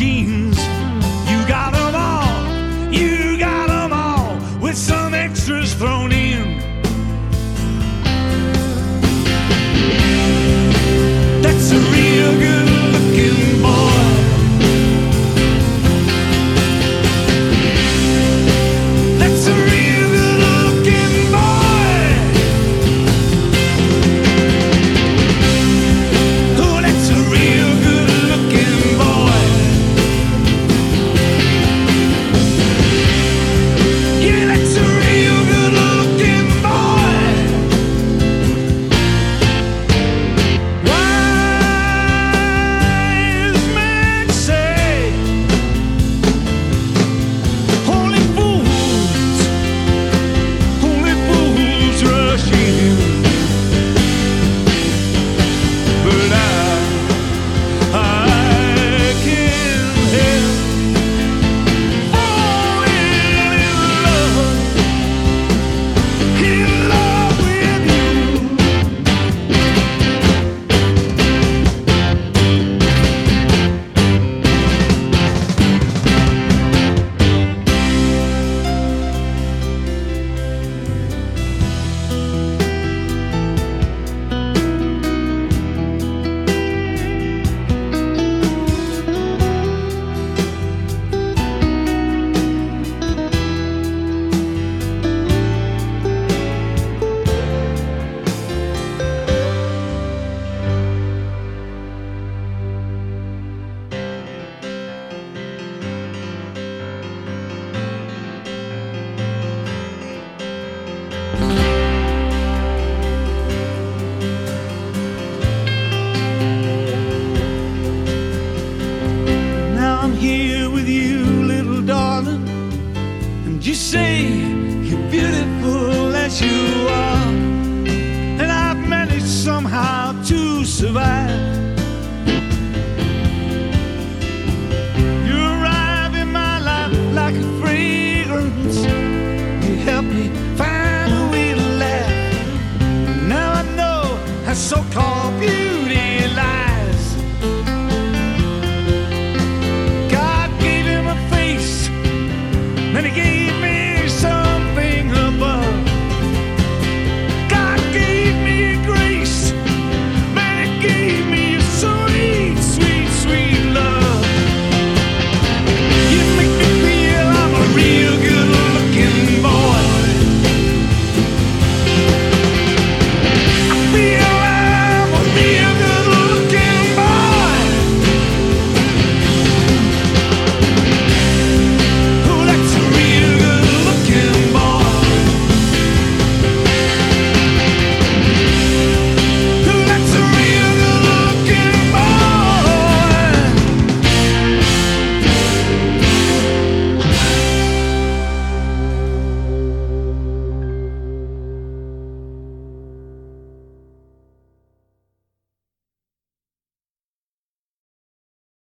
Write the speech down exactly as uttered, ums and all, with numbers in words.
jeans. You got them all, you got them all, with some extras thrown in. That's a real good looking boy. That's a real good looking boy. Oh, that's a real good looking boy. Yeah, that's a real good looking boy. Wise men say only fools, only fools rush in. But I, I can't help falling in love, in love with you. Now I'm here with you, little darling, and you say you're beautiful as you are, and I've managed somehow to survive. You arrive in my life like a fragrance. You help me find a way to laugh. Now I know how so-called